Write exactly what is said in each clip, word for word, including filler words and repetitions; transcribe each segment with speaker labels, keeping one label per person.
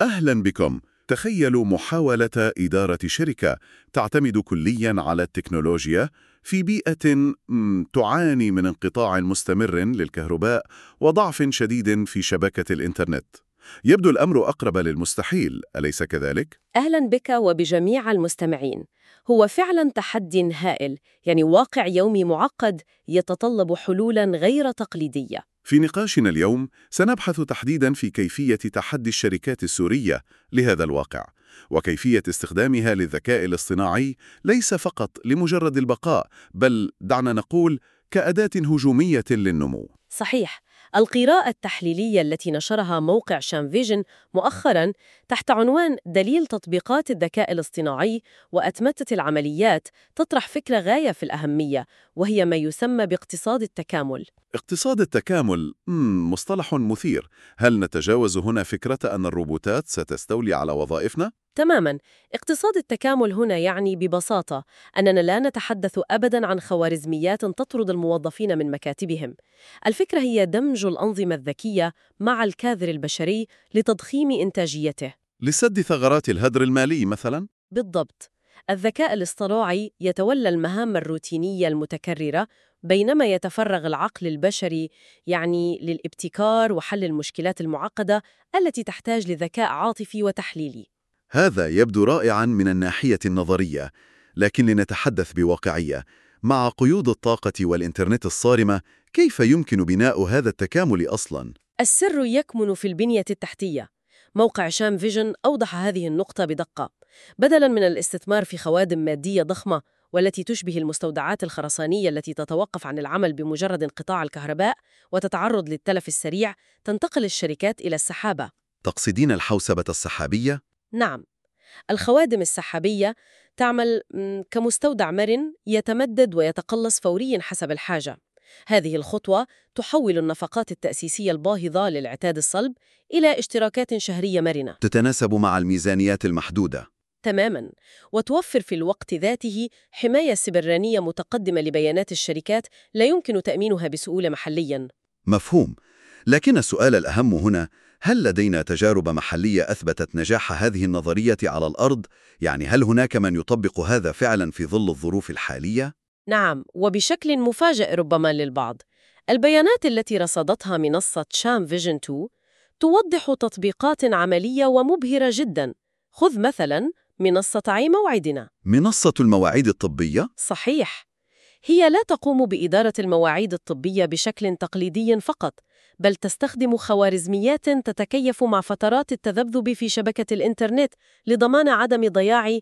Speaker 1: أهلا بكم. تخيلوا محاولة إدارة شركة تعتمد كليا على التكنولوجيا في بيئة م، تعاني من انقطاع مستمر للكهرباء وضعف شديد في شبكة الإنترنت. يبدو الأمر أقرب للمستحيل، أليس كذلك؟
Speaker 2: أهلاً بك وبجميع المستمعين. هو فعلاً تحدي هائل، يعني واقع يومي معقد يتطلب حلولاً غير تقليدية.
Speaker 1: في نقاشنا اليوم سنبحث تحديداً في كيفية تحدي الشركات السورية لهذا الواقع، وكيفية استخدامها للذكاء الاصطناعي ليس فقط لمجرد البقاء، بل دعنا نقول كأداة هجومية للنمو.
Speaker 2: صحيح. القراءة التحليلية التي نشرها موقع شانفيجن مؤخراً تحت عنوان دليل تطبيقات الذكاء الاصطناعي وأتمتة العمليات تطرح فكرة غاية في الأهمية، وهي ما يسمى باقتصاد التكامل.
Speaker 1: اقتصاد التكامل مم، مصطلح مثير. هل نتجاوز هنا فكرة أن الروبوتات ستستولي على وظائفنا؟
Speaker 2: تماماً. اقتصاد التكامل هنا يعني ببساطة أننا لا نتحدث أبداً عن خوارزميات تطرد الموظفين من مكاتبهم. الفكرة هي دمج الأنظمة الذكية مع الكادر البشري لتضخيم إنتاجيته.
Speaker 1: لسد ثغرات الهدر المالي مثلاً؟
Speaker 2: بالضبط. الذكاء الاصطناعي يتولى المهام الروتينية المتكررة، بينما يتفرغ العقل البشري يعني للابتكار وحل المشكلات المعقدة التي تحتاج لذكاء عاطفي وتحليلي.
Speaker 1: هذا يبدو رائعاً من الناحية النظرية، لكن لنتحدث بواقعية. مع قيود الطاقة والإنترنت الصارمة، كيف يمكن بناء هذا التكامل أصلاً؟
Speaker 2: السر يكمن في البنية التحتية. موقع شام فيجن أوضح هذه النقطة بدقة. بدلاً من الاستثمار في خوادم مادية ضخمة والتي تشبه المستودعات الخرسانية التي تتوقف عن العمل بمجرد انقطاع الكهرباء وتتعرض للتلف السريع، تنتقل الشركات إلى السحابة.
Speaker 1: تقصدين الحوسبة السحابية؟
Speaker 2: نعم. الخوادم السحابية تعمل م، كمستودع مرن يتمدد ويتقلص فورياً حسب الحاجة. هذه الخطوة تحول النفقات التأسيسية الباهظة للعتاد الصلب إلى اشتراكات شهرية مرنة.
Speaker 1: تتناسب مع الميزانيات المحدودة.
Speaker 2: تماماً. وتوفر في الوقت ذاته حماية سيبرانية متقدمة لبيانات الشركات لا يمكن تأمينها بسهولة محلياً.
Speaker 1: مفهوم. لكن السؤال الأهم هنا، هل لدينا تجارب محلية أثبتت نجاح هذه النظرية على الأرض؟ يعني هل هناك من يطبق هذا فعلاً في ظل الظروف الحالية؟
Speaker 2: نعم، وبشكل مفاجئ ربما للبعض. البيانات التي رصدتها منصة شام فيجن تو توضح تطبيقات عملية ومبهرة جداً. خذ مثلاً منصة عي موعدنا.
Speaker 1: منصة المواعيد الطبية؟
Speaker 2: صحيح. هي لا تقوم بإدارة المواعيد الطبية بشكل تقليدي فقط، بل تستخدم خوارزميات تتكيف مع فترات التذبذب في شبكة الإنترنت لضمان عدم ضياع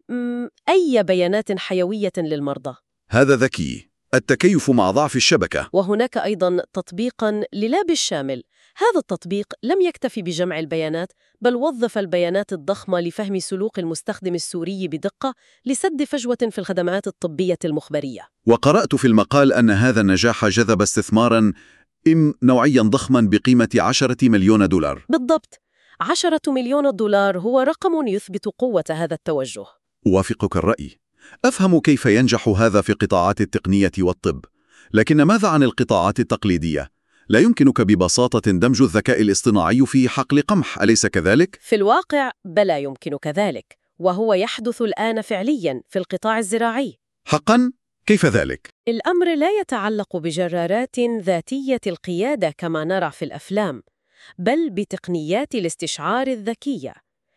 Speaker 2: م، أي بيانات حيوية للمرضى.
Speaker 1: هذا ذكي. التكيف مع ضعف الشبكة.
Speaker 2: وهناك أيضاً تطبيقاً للاب الشامل. هذا التطبيق لم يكتفي بجمع البيانات، بل وظف البيانات الضخمة لفهم سلوك المستخدم السوري بدقة لسد فجوة في الخدمات الطبية المخبرية.
Speaker 1: وقرأت في المقال أن هذا النجاح جذب استثماراً إم نوعياً ضخماً بقيمة عشرة مليون دولار.
Speaker 2: بالضبط. عشرة مليون دولار هو رقم يثبت قوة هذا التوجه.
Speaker 1: أوافقك الرأي. أفهم كيف ينجح هذا في قطاعات التقنية والطب، لكن ماذا عن القطاعات التقليدية؟ لا يمكنك ببساطة دمج الذكاء الاصطناعي في حقل قمح، أليس كذلك؟
Speaker 2: في الواقع بلا يمكن كذلك، وهو يحدث الآن فعلياً في القطاع الزراعي.
Speaker 1: حقاً؟ كيف ذلك؟
Speaker 2: الأمر لا يتعلق بجرارات ذاتية القيادة كما نرى في الأفلام، بل بتقنيات الاستشعار الذكية.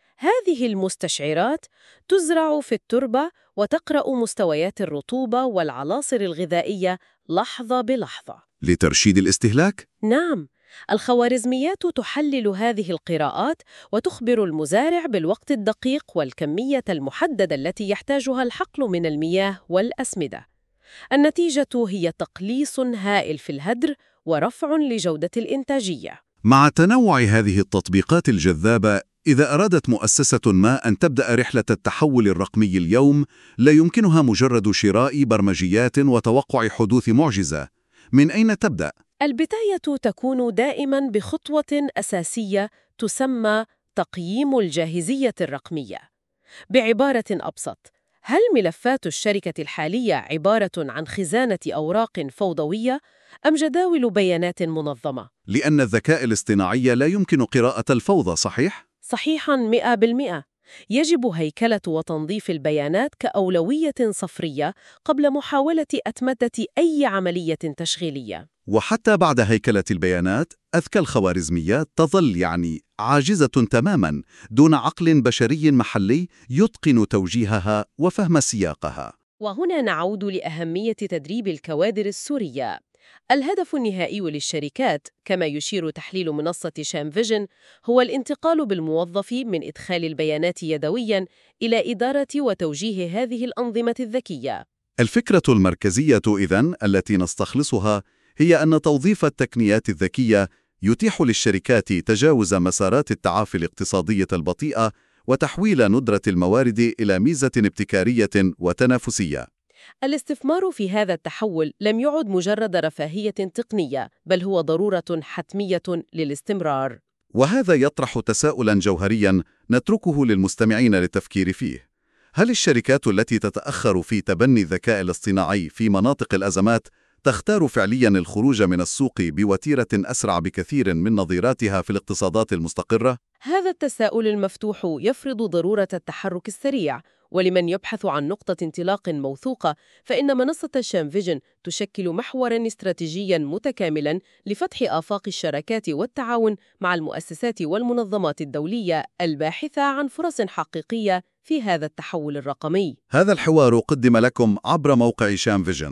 Speaker 2: هذه المستشعرات تزرع في التربة وتقرأ مستويات الرطوبة والعناصر الغذائية لحظة بلحظة.
Speaker 1: لترشيد الاستهلاك؟
Speaker 2: نعم. الخوارزميات تحلل هذه القراءات وتخبر المزارع بالوقت الدقيق والكمية المحددة التي يحتاجها الحقل من المياه والأسمدة. النتيجة هي تقليص هائل في الهدر ورفع لجودة الإنتاجية.
Speaker 1: مع تنوع هذه التطبيقات الجذابة، إذا أرادت مؤسسة ما أن تبدأ رحلة التحول الرقمي اليوم، لا يمكنها مجرد شراء برمجيات وتوقع حدوث معجزة. من أين تبدأ؟
Speaker 2: البداية تكون دائماً بخطوة أساسية تسمى تقييم الجاهزية الرقمية. بعبارة أبسط، هل ملفات الشركة الحالية عبارة عن خزانة أوراق فوضوية أم جداول بيانات منظمة؟
Speaker 1: لأن الذكاء الاصطناعي لا يمكن قراءة الفوضى، صحيح؟
Speaker 2: صحيحاً مئة بالمئة. يجب هيكلة وتنظيف البيانات كأولوية صفرية قبل محاولة أتمتة أي عملية تشغيلية.
Speaker 3: وحتى بعد هيكلة البيانات، أذكى الخوارزميات تظل يعني عاجزة تماماً دون عقل بشري محلي يتقن توجيهها وفهم سياقها.
Speaker 2: وهنا نعود لأهمية تدريب الكوادر السورية. الهدف النهائي للشركات، كما يشير تحليل منصة شام فيجن، هو الانتقال بالموظف من إدخال البيانات يدوياً إلى إدارة وتوجيه هذه الأنظمة الذكية.
Speaker 3: الفكرة المركزية إذن التي نستخلصها هي أن توظيف التقنيات الذكية يتيح للشركات تجاوز مسارات التعافي الاقتصادية البطيئة وتحويل ندرة الموارد إلى ميزة ابتكارية وتنافسية.
Speaker 2: الاستثمار في هذا التحول لم يعد مجرد رفاهية تقنية، بل هو ضرورة حتمية للاستمرار.
Speaker 3: وهذا يطرح تساؤلاً جوهرياً نتركه للمستمعين للتفكير فيه. هل الشركات التي تتأخر في تبني الذكاء الاصطناعي في مناطق الأزمات تختار فعلياً الخروج من السوق بوتيرة أسرع بكثير من نظيراتها في الاقتصادات المستقرة؟
Speaker 2: هذا التساؤل المفتوح يفرض ضرورة التحرك السريع، ولمن يبحث عن نقطة انطلاق موثوقة فإن منصة شام فيجن تشكل محوراً استراتيجياً متكاملاً لفتح آفاق الشراكات والتعاون مع المؤسسات والمنظمات الدولية الباحثة عن فرص حقيقية في هذا التحول الرقمي.
Speaker 3: هذا الحوار قدم لكم عبر موقع شام فيجن.